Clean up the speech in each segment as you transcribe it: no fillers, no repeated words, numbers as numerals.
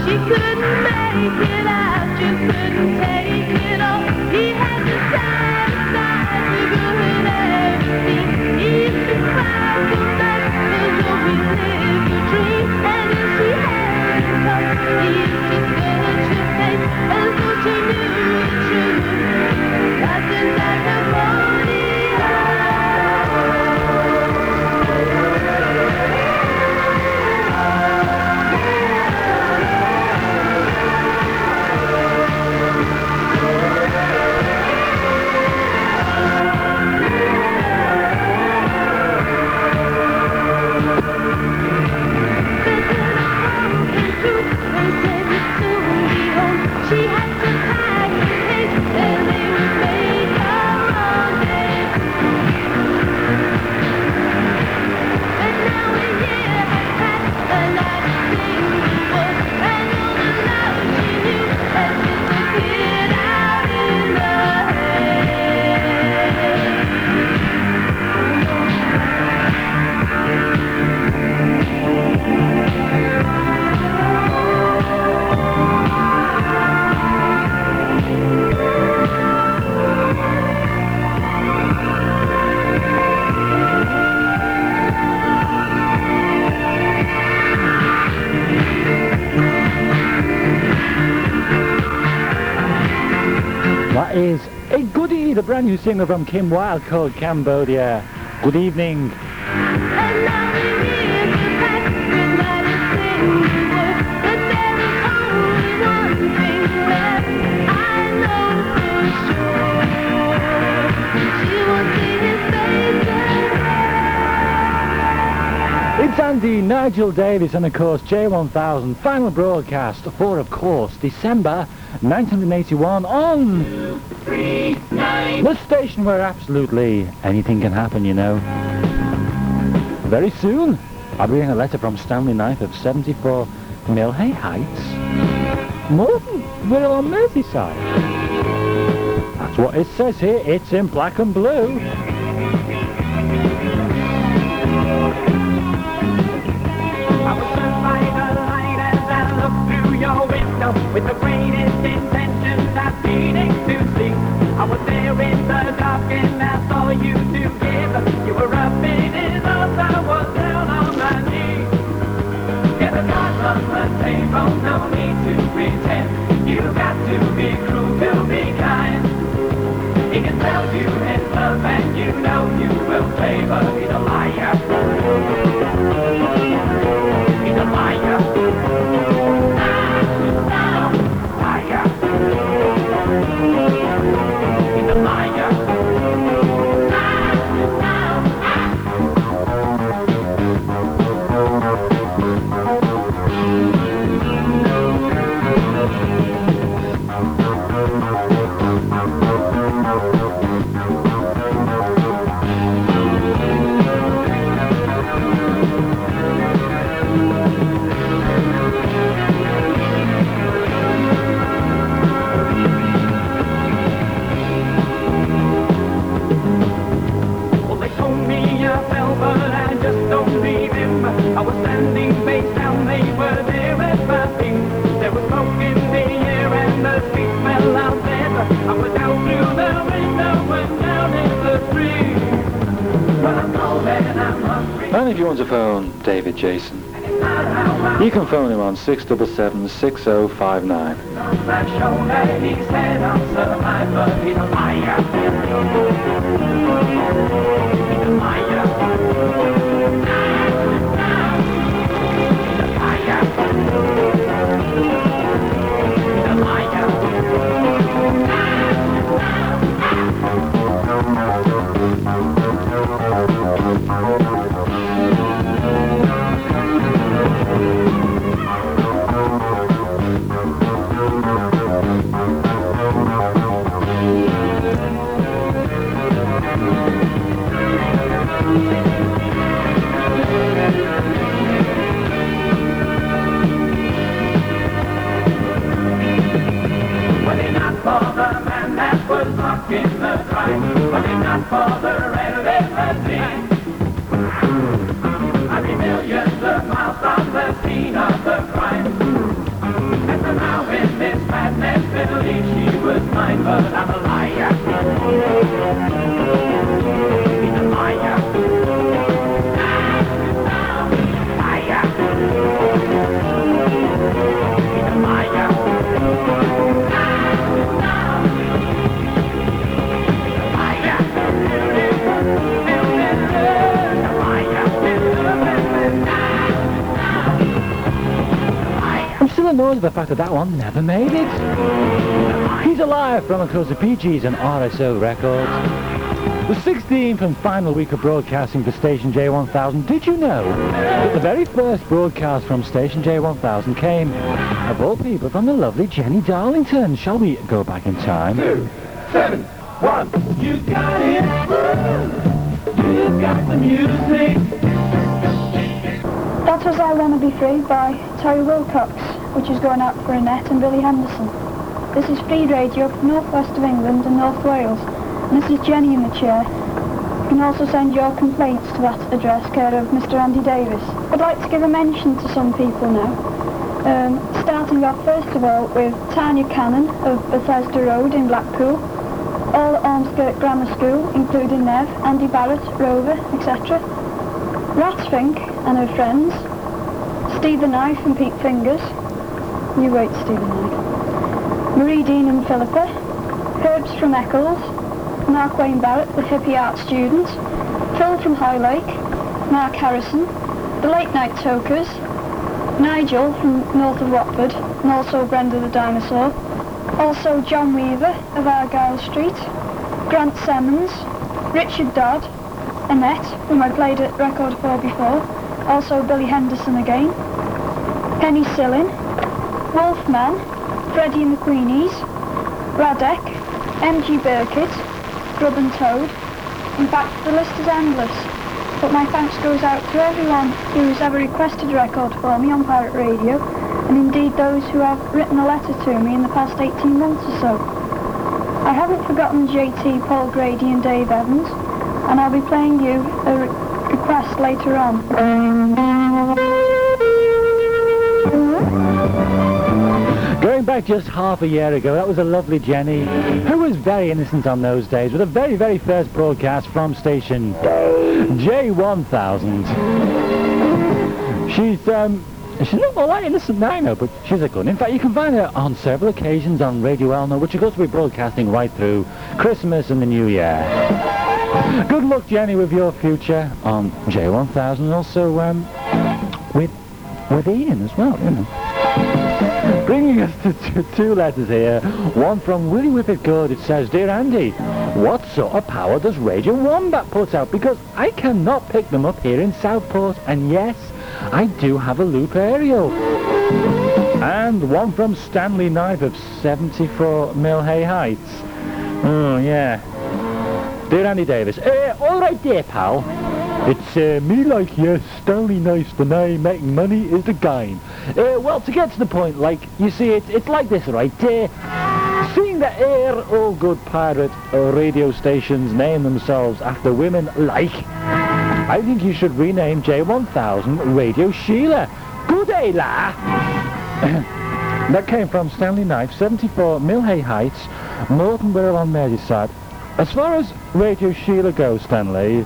She couldn't make it out, just couldn't take it all. He had to satisfy the good everything. He used to cry so much, there's always lived a dream. And if she hadn't come, he used to search her face as though she knew the truth. Nothing like a morning. That is a goodie, the brand new single from Kim Wilde called Cambodia. Good evening. And now we're here to pack goodnight and sing the word. But there is only one thing left, I know for sure. She won't see his face again. It's Andy, Nigel Davis and of course J1000 final broadcast for of course December 1981 on the station where absolutely anything can happen, you know. Very soon I'll be getting a letter from Stanley Knife of 74 Millhay Heights, Mortonville on Merseyside. That's what it says here, it's in black and blue. With the greatest intentions of feeding to see. I was there in the dark and I saw you together. You were up in his arms, I was down on my knees. Get the cards on the table, no need to pretend. You got to be cruel to be kind. He can tell you his love and you know you will pay, but he's a liar. He's a liar. He's a liar. I was standing face down, they were there at my feet. There was smoke in the air and the street smelled out there. I was out through the window and down in the street. But I'm cold and I'm hungry. And if you want to phone David Jason, you can phone him on 677-6059. That show that he said I'm survived, but he's a liar. He's a liar. In the crime, but it's not for the red limousine. I'd be millions of miles from the scene of the crime. but I'm a liar. He's a liar. Liar. He's a liar. I'm still annoyed at the fact that that one never made it. He's Alive from across the PGs and RSO Records. The 16th and final week of broadcasting for Station J1000. Did you know that the very first broadcast from Station J1000 came, of all people, from the lovely Jenny Darlington? Shall we go back in time? 2, 7, 1. You got it. You got the music. That was I Wanna Be Free by Terry Wilcox, which is going out for Annette and Billy Henderson. This is Free Radio for North West of England and North Wales. And this is Jenny in the chair. You can also send your complaints to that address, care of Mr. Andy Davis. I'd like to give a mention to some people now. Starting off first of all with Tanya Cannon of Bethesda Road in Blackpool. All at Ormskirk Grammar School, including Nev, Andy Barrett, Rover, etc. Ratsfink and her friends. Steve the Knife and Pete Fingers. You wait, Steve the Knife. Marie Dean and Philippa. Herbs from Eccles. Mark Wayne Barrett, the hippie art student. Phil from High Lake. Mark Harrison. The Late Night Tokers. Nigel from north of Watford, and also Brenda the Dinosaur. Also John Weaver of Argyle Street. Grant Simmons. Richard Dodd. Annette, whom I played at Record 4 before. Also Billy Henderson again. Penny Sillin. Wolfman. Freddie and the Queenies. Radek. M.G. Burkitt. Grub and Toad. In fact, the list is endless. But my thanks goes out to everyone who's ever requested a record for me on Pirate Radio, and indeed those who have written a letter to me in the past 18 months or so. I haven't forgotten JT, Paul Grady and Dave Evans, and I'll be playing you a request later on. Going back just half a year ago, that was a lovely Jenny, who was very innocent on those days, with the very, very first broadcast from station J1000. She's not all that innocent now, no, but she's a good one. In fact, you can find her on several occasions on Radio Elno, which of course will be broadcasting right through Christmas and the New Year. Good luck, Jenny, with your future on J1000, and also with Ian as well, you know. Bringing us to two letters here. One from Willie Whippet Good. It says, Dear Andy, what sort of power does Radio Wombat put out? Because I cannot pick them up here in Southport. And yes, I do have a loop aerial. And one from Stanley Knife of 74 Millhay Heights. Oh, yeah. Dear Andy Davis. All right there, pal. It's me like yes, Stanley Knife's the name, making money is the game. Well, to get to the point, like, you see, it's like this, right? Seeing that all good pirate radio stations name themselves after women like, I think you should rename J1000 Radio Sheila. Good day, la! That came from Stanley Knife, 74 Millhay Heights, Morton Wirral on Merseyside. As far as Radio Sheila goes, Stanley,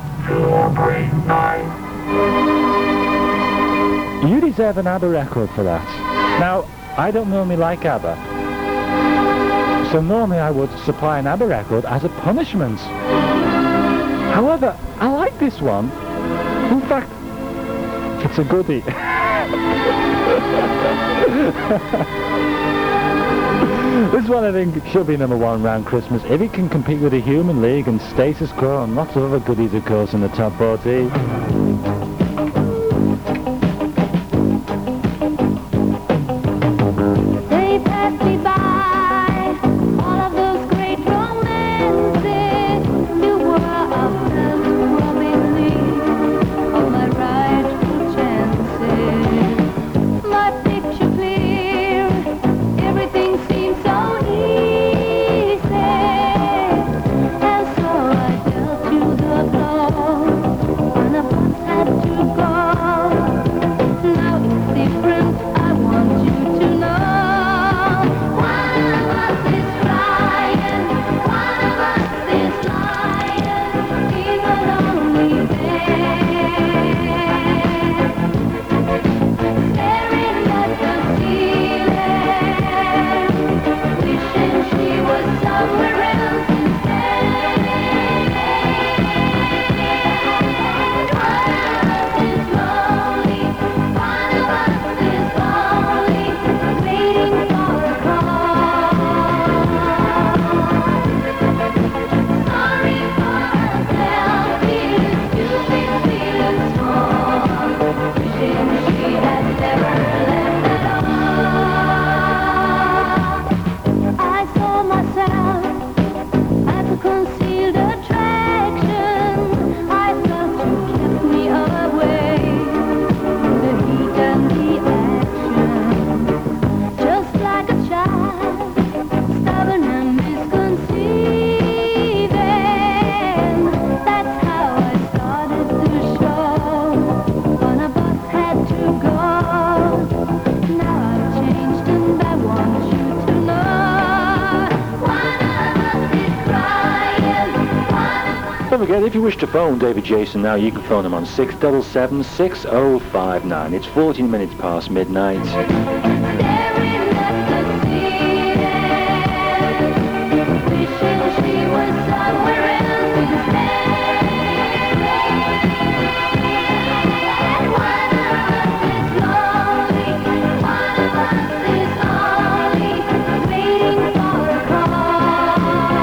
you deserve an ABBA record for that. Now, I don't normally like ABBA, so normally I would supply an ABBA record as a punishment. However, I like this one. In fact, it's a goodie. This one I think should be number one around Christmas if it can compete with the Human League and Status Quo and lots of other goodies, of course, in the top 40. They passed me by, all of those great romances. You were obsessed, robbing me of my rightful chances. My picture clear, everything seems so easy. And so I dealt you the blow, and I put forget, if you wish to phone David Jason now, you can phone him on 677-6059. It's 14 minutes past midnight. Staring at the ceiling, wishing she was somewhere else instead. And one of us is lonely, one of us is only waiting for a call.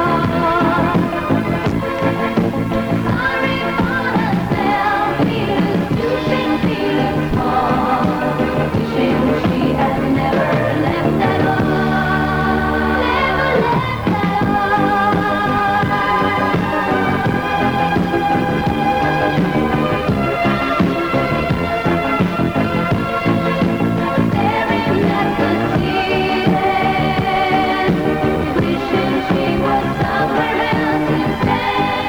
Sorry for herself, feeling small, wishing she had never left at all, never left at all. Staring at the ceiling, wishing she was somewhere else instead.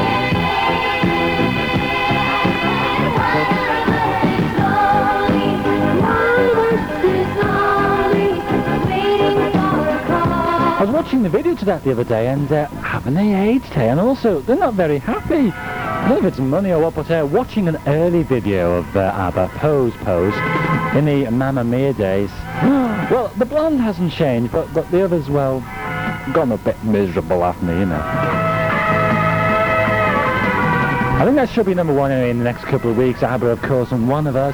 I was watching the video to that the other day, and haven't they aged, hey? And also, they're not very happy. I don't know if it's money or what, but watching an early video of ABBA, Pose, in the Mamma Mia days. Well, the blonde hasn't changed, but the others, well, gone a bit miserable after me, you know. I think that should be number one anyway in the next couple of weeks. ABBA, of course, and One of Us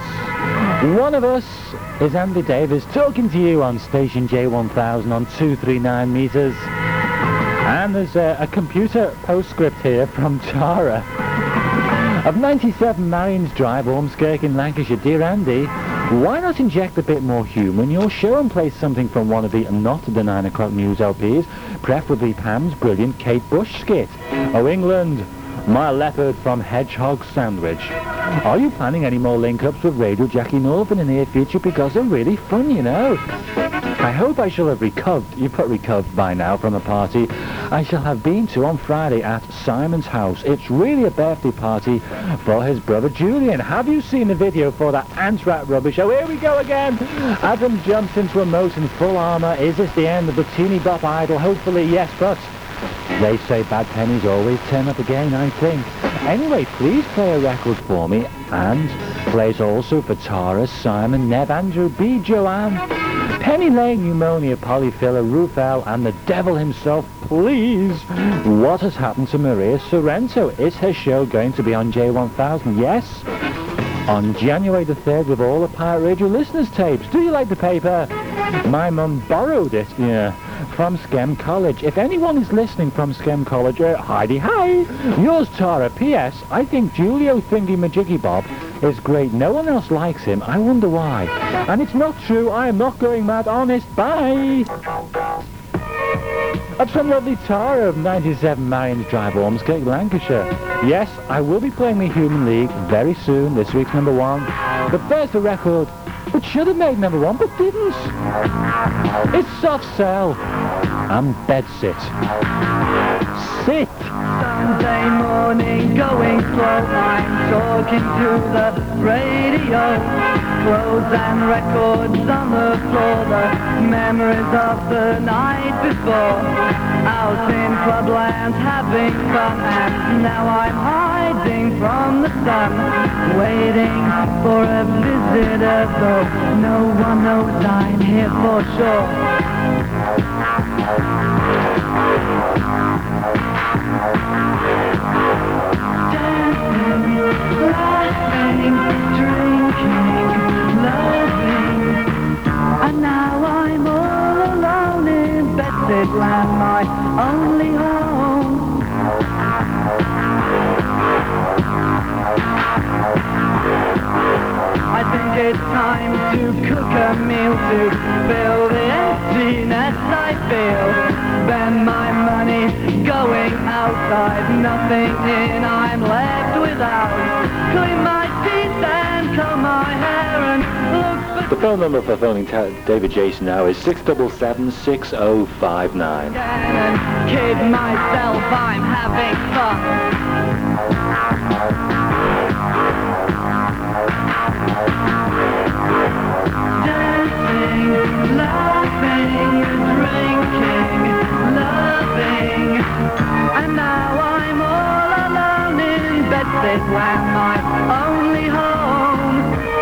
is Andy Davis talking to you on station J1000 on 239 meters. And there's a computer postscript here from Tara of 97 Marion's Drive, Ormskirk in Lancashire. Dear Andy, why not inject a bit more humour in your show and play something from one of the Not the 9 o'clock news LPs, preferably Pam's brilliant Kate Bush skit. Oh England, my leopard from Hedgehog Sandwich. Are you planning any more link-ups with Radio Jackie North in the near future? Because they're really fun, you know. I hope I shall have recovered by now from a party I shall have been to on Friday at Simon's house. It's really a birthday party for his brother Julian. Have you seen the video for that ant-rat rubbish? Oh, here we go again. Adam jumps into a moat in full armour. Is this the end of the teeny bop idol? Hopefully, yes, but they say bad pennies always turn up again, I think. Anyway, please play a record for me, and plays also for Tara, Simon, Nev, Andrew, B, Joanne, Penny Lane, Pneumonia, Polyphila, Rufel, and the devil himself, please. What has happened to Maria Sorrento? Is her show going to be on J1000? Yes. On January the 3rd with all the Pirate Radio listeners' tapes. Do you like the paper? My mum borrowed it, from Skem College. If anyone is listening from Skem College, Heidi, hi! Yours, Tara. P.S. I think Julio Thingy Majiggy Bob is great. No one else likes him. I wonder why. And it's not true. I am not going mad. Honest. Bye! That's from lovely Tara of 97 Marion's Drive, Ormskirk, Lancashire. Yes, I will be playing the Human League very soon. This week's number one. But there's the record which should have made number one, but didn't. It's Soft Cell and Bedsit. Sit. Sunday morning, going slow, I'm talking to the radio. Clothes and records on the floor, the memories of the night before. Out in clubland having fun, and now I'm hiding from the sun, waiting for a visitor, though no one knows I'm here for sure. Dancing, laughing, drinking, loving, and now I'm all alone in Bedsit land, my only home. I think it's time to cook a meal to fill the emptiness I feel. Spend my money going outside, nothing in, I'm left without. Clean my teeth and comb my hair and look for... The phone number for phoning David Jason now is 677-6059. And kid myself, I'm having fun. Dancing, laughing, drinking, loving, and now I'm all alone this land my only home.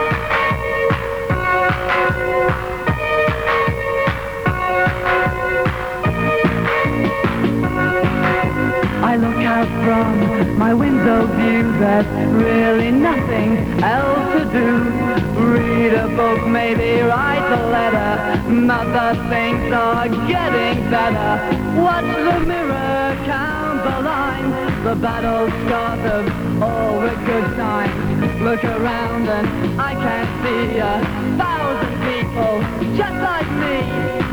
I look out from my window view, there's really nothing else to do. Read a book, maybe write a letter, other things are getting better. Watch the mirror, count the lines, the battle scars of all the good times. Look around and I can see 1,000 people just like me.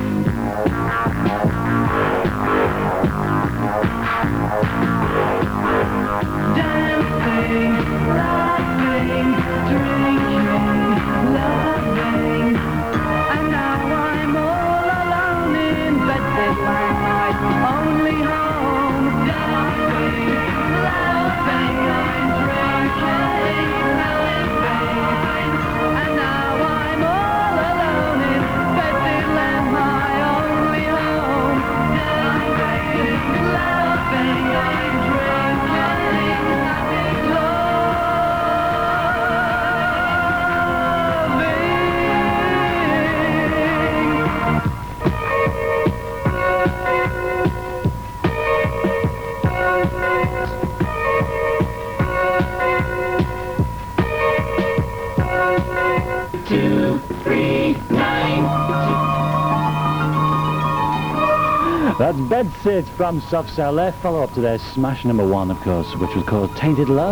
Dancing, laughing, drinking, loving, and now I'm all alone in Bedford Land, my only home. Dancing, laughing, I'm drinking, loving, and now I'm all alone in Bedford Land, my only home. Dancing, laughing, I'm That's Bedsit from Soft Cell. Their follow-up to their smash number one, of course, which was called Tainted Love.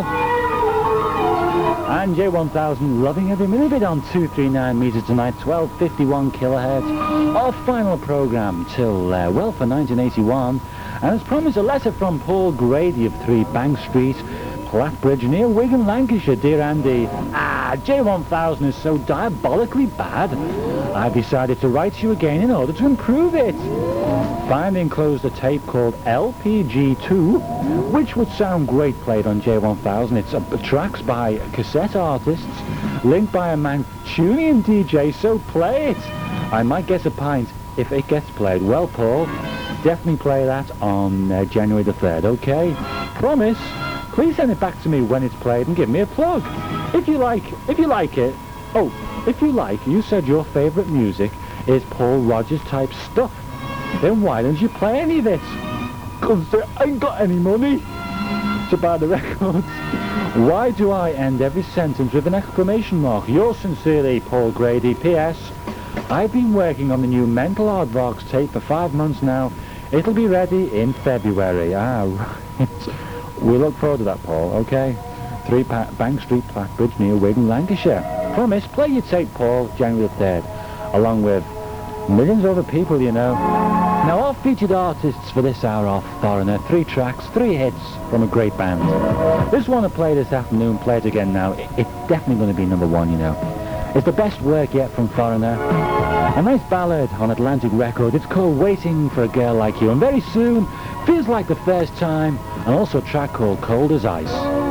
And J1000 loving every minute of it on 239 meters tonight, 1251 kilohertz. Our final program till, well, for 1981. And as promised, a letter from Paul Grady of 3 Bank Street, Plattbridge, near Wigan, Lancashire. Dear Andy, J1000 is so diabolically bad, I've decided to write to you again in order to improve it. Finally enclosed a tape called LPG2, which would sound great played on J1000. It's tracks by cassette artists, linked by a Mancunian DJ, so play it. I might get a pint if it gets played. Well, Paul, definitely play that on January the 3rd, okay? Promise? Please send it back to me when it's played and give me a plug. If you like it, you said your favourite music is Paul Rogers type stuff, then why don't you play any of it? 'Cause I ain't got any money to buy the records. Why do I end every sentence with an exclamation mark? Yours sincerely, Paul Grady. P.S. I've been working on the new Mental Aardvarks tape for 5 months now. It'll be ready in February. Right. We look forward to that, Paul, okay? 3 Bank Street, Plattbridge, near Wigan, Lancashire. Promise, play your tape, Paul, January the 3rd, along with millions of other people, you know. Now, our featured artists for this hour are Foreigner. 3 tracks, 3 hits from a great band. This one I play this afternoon, play it again now. It's definitely going to be number 1, you know. It's the best work yet from Foreigner. A nice ballad on Atlantic Records. It's called Waiting for a Girl Like You. And very soon, Feels Like the First Time, and also a track called Cold as Ice.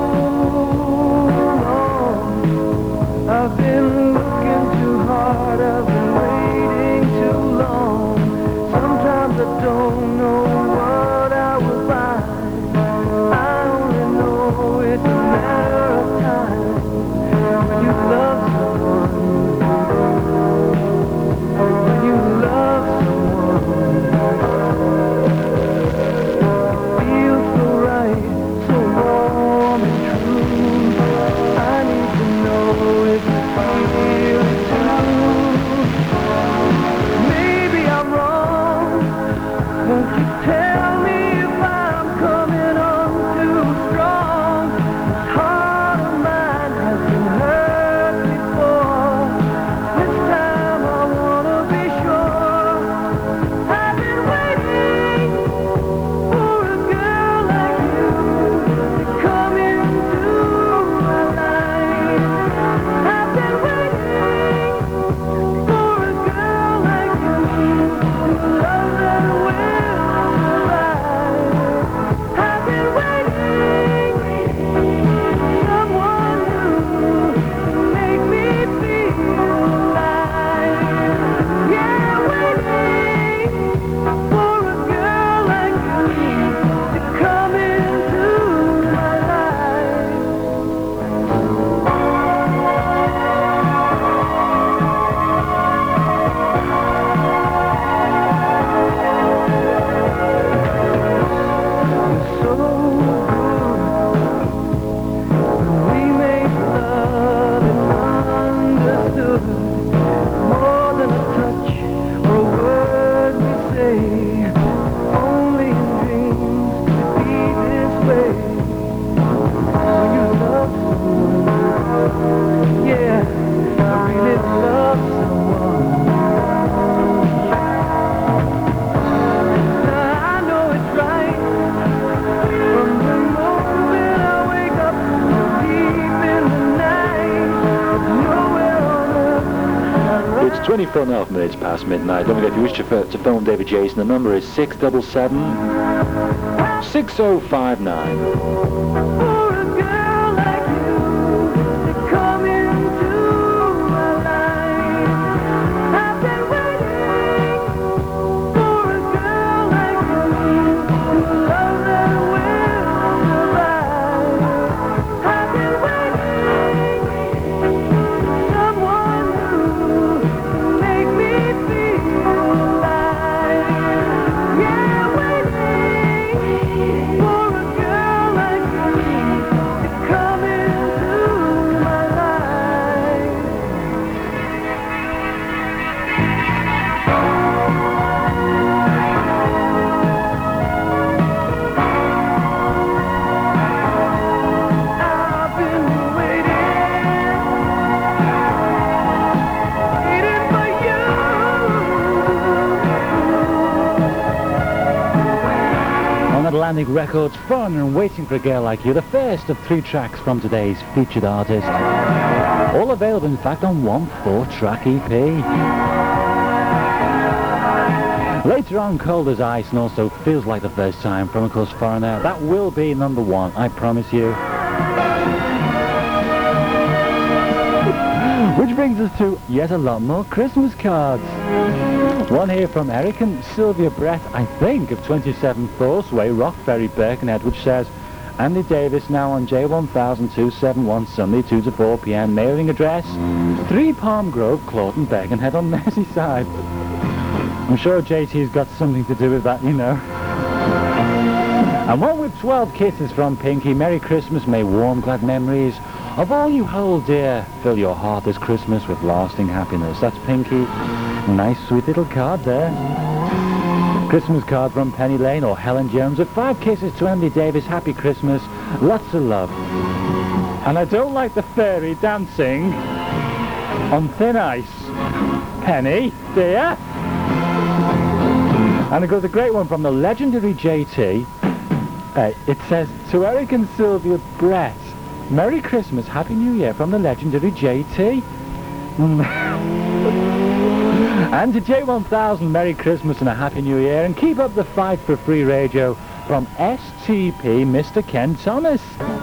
I've been looking too hard, I've been waiting too long. Sometimes I don't know what I will find. I only know it's a matter of time. When you love someone, when you love someone, it feels so right, so warm and true. I need to know if you feel 24.5 minutes past midnight. Don't forget, if you wish to phone David Jason, the number is 677-6059. For a girl like you to come into my life, I've been waiting for a girl like you to love that will survive. I've been waiting for someone new to make me feel alive. Yeah, waiting for a girl like you to come into my life. I've been waiting for you. On Atlantic Records, Fun and Waiting for a Girl Like You, the first of 3 tracks from today's featured artist. All available, in fact, on one 4-track EP. Later on, Cold as Ice, and also Feels Like the First Time from, of course, Foreigner. That will be number 1, I promise you. Which brings us to yet a lot more Christmas cards. One here from Eric and Sylvia Brett, I think, of 27 Thorsway, Rockferry, Birkenhead, which says, Andy Davis, now on J10271, Sunday, 2 to 4 p.m. Mailing address, 3 Palm Grove, Clawton, Birkenhead on Merseyside. I'm sure JT's got something to do with that, you know. And one with 12 kisses from Pinky. Merry Christmas, may warm, glad memories of all you hold dear fill your heart this Christmas with lasting happiness. That's Pinky. Nice, sweet little card there. Christmas card from Penny Lane or Helen Jones with 5 kisses to Andy Davis. Happy Christmas. Lots of love. And I don't like the fairy dancing on thin ice. Penny, dear. And it goes a great one from the legendary JT. It says, to Eric and Sylvia Brett, Merry Christmas, Happy New Year from the legendary JT. And to J1000, Merry Christmas and a Happy New Year, and keep up the fight for free radio from STP Mr. Ken Thomas.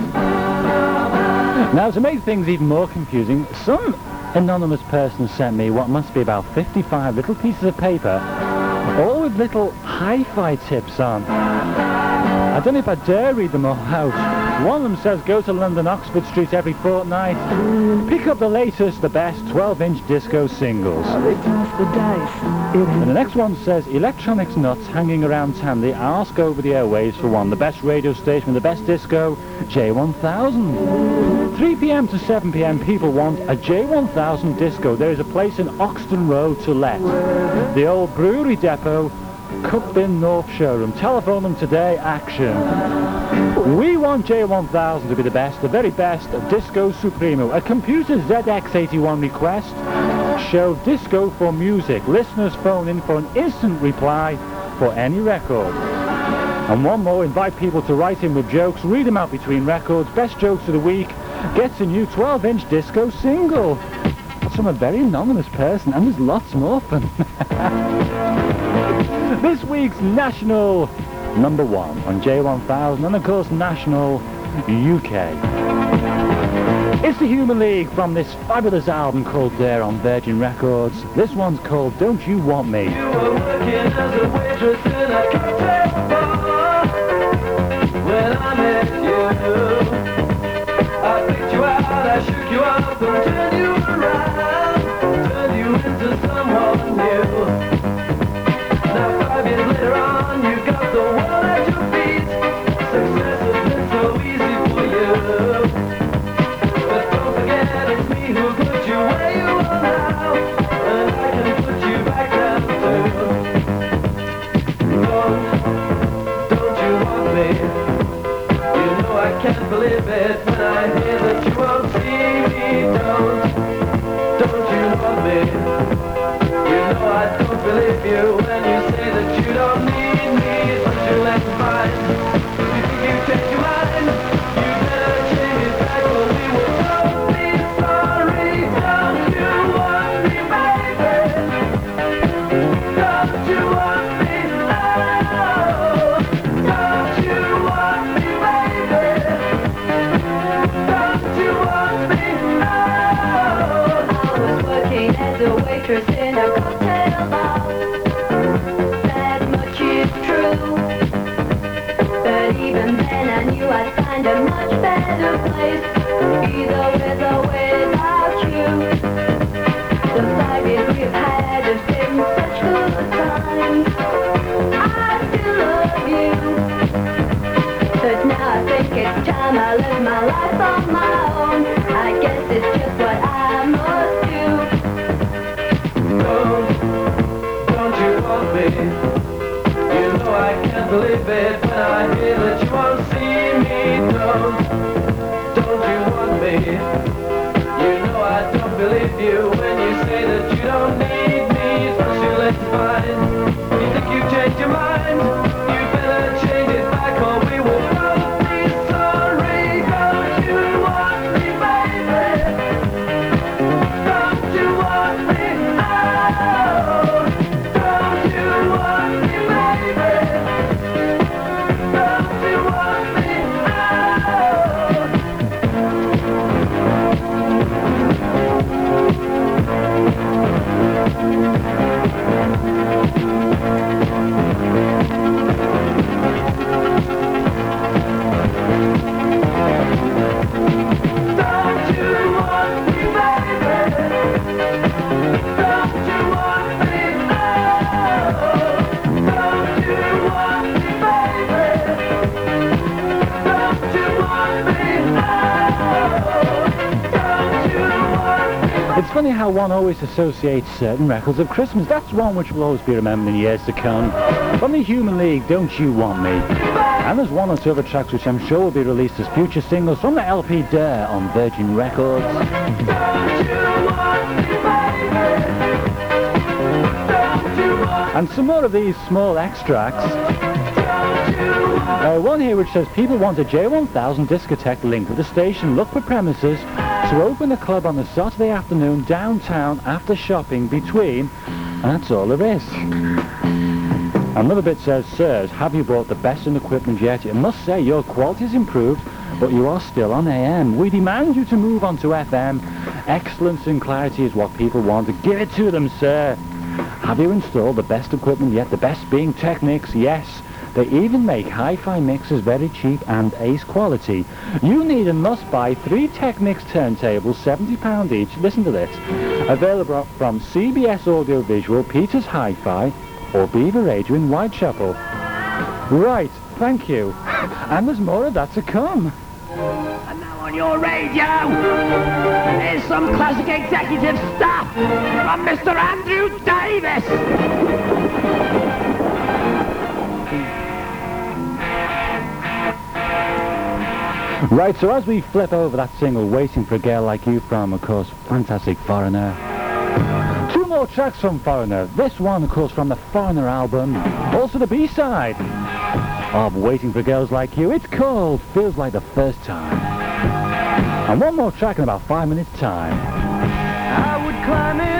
Now, to make things even more confusing, some anonymous person sent me what must be about 55 little pieces of paper, all with little hi-fi tips on. I don't know if I dare read them all out. One of them says, go to London Oxford Street every fortnight, pick up the latest, the best 12-inch disco singles. They pass the dice. And the next one says, electronics nuts hanging around Tandy, ask over the airwaves for one. The best radio station with the best disco, J1000. 3 p.m. to 7 p.m. people want a J1000 disco. There is a place in Oxton Road to let. The old brewery depot, Cuckbin North Showroom. Telephone them today, action. We want J1000 to be the best, the very best of Disco Supremo. A computer ZX81 request. Show Disco for Music. Listeners phone in for an instant reply for any record. And one more, invite people to write in with jokes, read them out between records. Best jokes of the week gets a new 12-inch disco single. That's from a very anonymous person, and there's lots more fun. This week's national number 1 on J1000, and of course national UK. It's the Human League from this fabulous album called Dare on Virgin Records. This one's called Don't You Want Me. You were working as a waitress in a cocktail bar when I met you. I picked you out, I shook you up and turned you around, turned you into someone new. Now 5 years later on, you've got the world at your feet. Success has been so easy for you. But don't forget it's me who put you where you are now, and I can put you back down too. Don't you want me? You know I can't believe it when I hear that you won't see me. Don't you want me? You know I don't believe you when you say that you don't need me. But you let mine. If you think you change your mind, you better change it back or we will both be sorry. Don't you want me, baby? want me. You know I can't believe it when I hear that you won't see me. Don't you want me? You know I don't believe you when you say that you don't need me. It's too late to find. You think you've changed your mind? You better change it back or we will both be sorry. Don't you want me, baby? Don't you want me? Oh, don't you want me, baby? Don't you want me? Don't you want me, baby? Don't you want me? Oh, don't you want me, baby? Don't you want me? Oh, don't you want me? It's funny how one always associates certain records of Christmas. That's one which will always be remembered in years to come. From the Human League, Don't You Want Me? And there's one or two other tracks which I'm sure will be released as future singles from the LP Dare on Virgin Records. Don't you want me, baby? Don't you want And some more of these small extracts. One here which says, people want a J1000 discotheque linked with the station. Look for premises to open a club on a Saturday afternoon downtown after shopping between. And that's all there is. Another bit says, sirs, have you bought the best in equipment yet? I must say your quality's improved, but you are still on AM. We demand you to move on to FM. Excellence and clarity is what people want. Give it to them, sir. Have you installed the best equipment yet? The best being Technics, yes. They even make hi-fi mixers very cheap and ace quality. You need and must buy 3 Technics turntables, £70 each. Listen to this. Available from CBS Audio Visual, Peters Hi-Fi, or Beaver Radio in Whitechapel. Right, thank you. And there's more of that to come. And now on your radio, here's some classic executive stuff from Mr. Andrew Davis. Right, so as we flip over that single, Waiting for a Girl Like You from, of course, fantastic Foreigner. 2 more tracks from Foreigner. This one, of course, from the Foreigner album. Also the B-side of Waiting for Girls Like You. It's called Feels Like the First Time. And one more track in about 5 minutes' time. I would climb in